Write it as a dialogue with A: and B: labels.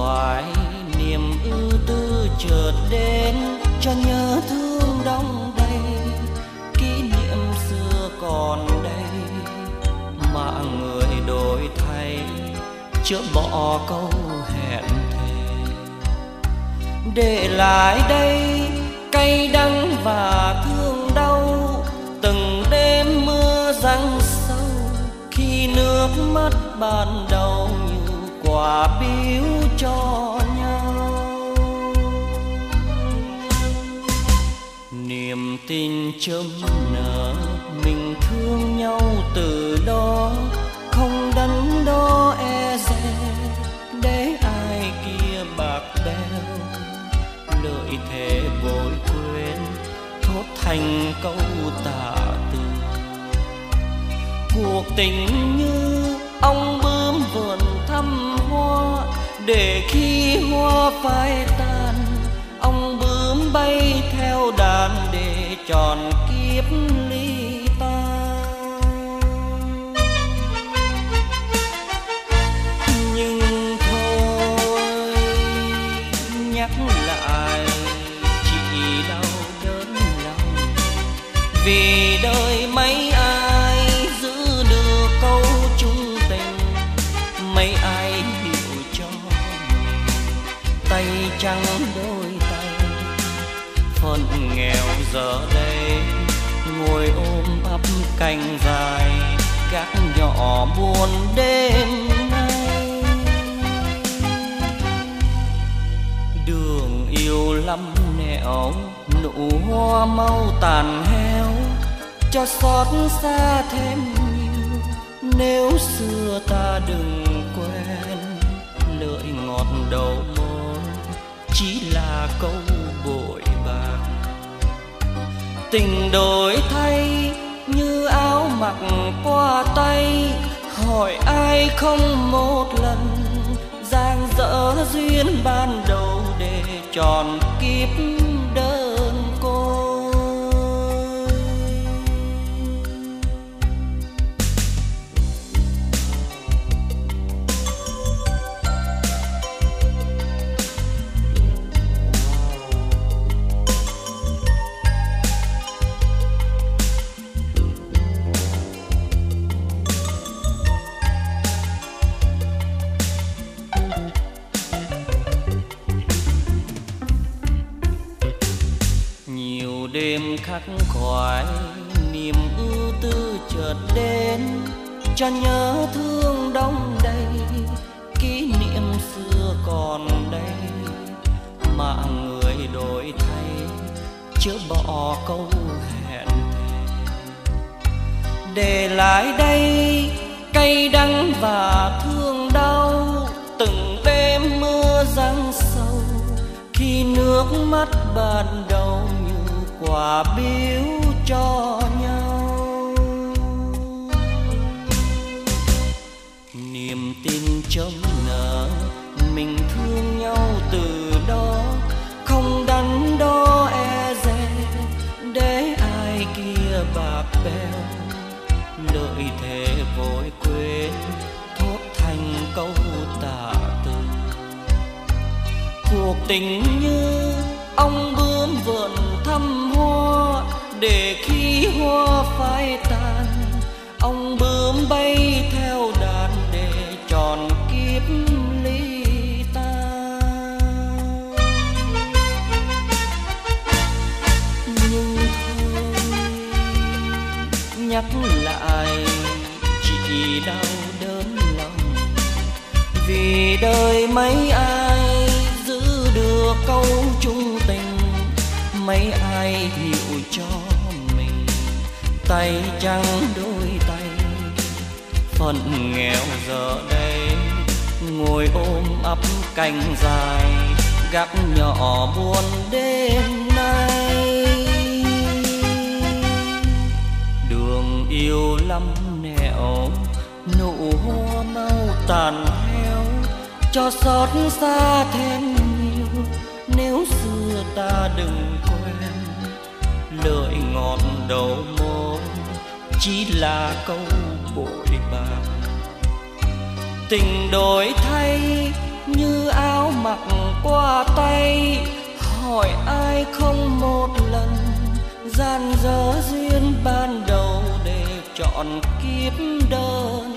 A: khoái, niềm ưu tư chợt đến cho nhớ thương đong đầy. Kỷ niệm xưa còn đây mà người đổi thay, chữa bỏ câu hẹn thề. Để lại đây cay đắng và thương đau, từng đêm mưa giăng sâu khi nước mắt ban đầu như quà biếu cho nhau. Niềm tin chớm nở, mình thương nhau từ đó, không đắn đo e dè để ai kia bạc bẽo. Lợi thế vội quên thốt thành câu tạ từ. Cuộc tình như ong bướm vườn thăm hoa, để khi hoa phai tàn, ong bướm bay theo đàn để tròn kiếp ly tan. Nhưng thôi nhắc lại chỉ đau đớn lòng, vì đời mấy ai giữ được câu chung tình, mấy ai hiểu cho mình tay trắng đôi tay. Phận nghèo giờ đây ngồi ôm ấp cành dài, gác nhỏ buồn đêm nay. Đường yêu lắm nẻo, nụ hoa mau tàn héo, cho xót xa thêm nhiều. Nếu xưa ta đừng quên, lời ngọt đầu môi chỉ là câu bội bạc. Tình đổi thay như áo mặc qua tay, hỏi ai không một lần dang dở duyên ban đầu để tròn kiếp đơn côi. Đêm khắc khoải, niềm ưu tư chợt đến cho nhớ thương đong đầy. Kỷ niệm xưa còn đây mà người đổi thay, chữa bỏ câu hẹn thề. Để lại đây cay đắng và thương đau, từng đêm mưa giăng sâu khi nước mắt ban đầu quà biếu cho nhau. Niềm tin chớm nở, mình thương nhau từ đó, không đắn đo e dè để ai kia bạc bẽo. Lợi thế vội quên thốt thành câu tạ từ. Cuộc tình như ong bướm vườn thăm hoa, để khi hoa phai tàn, ong bướm bay theo đàn để tròn kiếp ly tan. Nhưng thôi nhắc lại chỉ đau đớn lòng, vì đời mấy ai giữ được câu chung tình, mấy ai hiểu cho mình tay trắng đôi tay. Phận nghèo giờ đây ngồi ôm ấp cành dài, gác nhỏ buồn đêm nay. Đường yêu lắm nẻo, nụ hoa mau tàn héo, cho xót xa thêm nhiều. Nếu xưa ta đừng quên, lời ngọt đầu môi chỉ là câu bội bạc. Tình đổi thay như áo mặc qua tay, hỏi ai không một lần gian dở duyên ban đầu để chọn kiếp đơn.